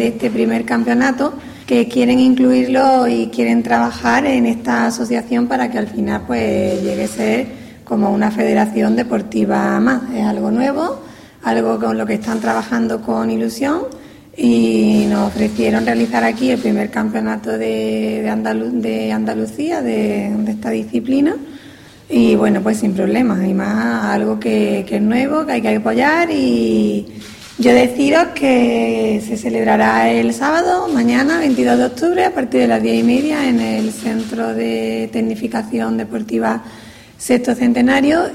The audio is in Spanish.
de este primer campeonato, que quieren incluirlo y quieren trabajar en esta asociación para que al final pues llegue a ser como una federación deportiva más. Es algo nuevo, algo con lo que están trabajando con ilusión, y nos ofrecieron realizar aquí el primer campeonato de Andalucía de esta disciplina, y bueno, pues sin problemas, y más algo que es nuevo, que hay que apoyar. Y yo deciros que se celebrará el sábado, mañana, 22 de octubre, a partir de las 10:30 en el Centro de Tecnificación Deportiva Sexto Centenario.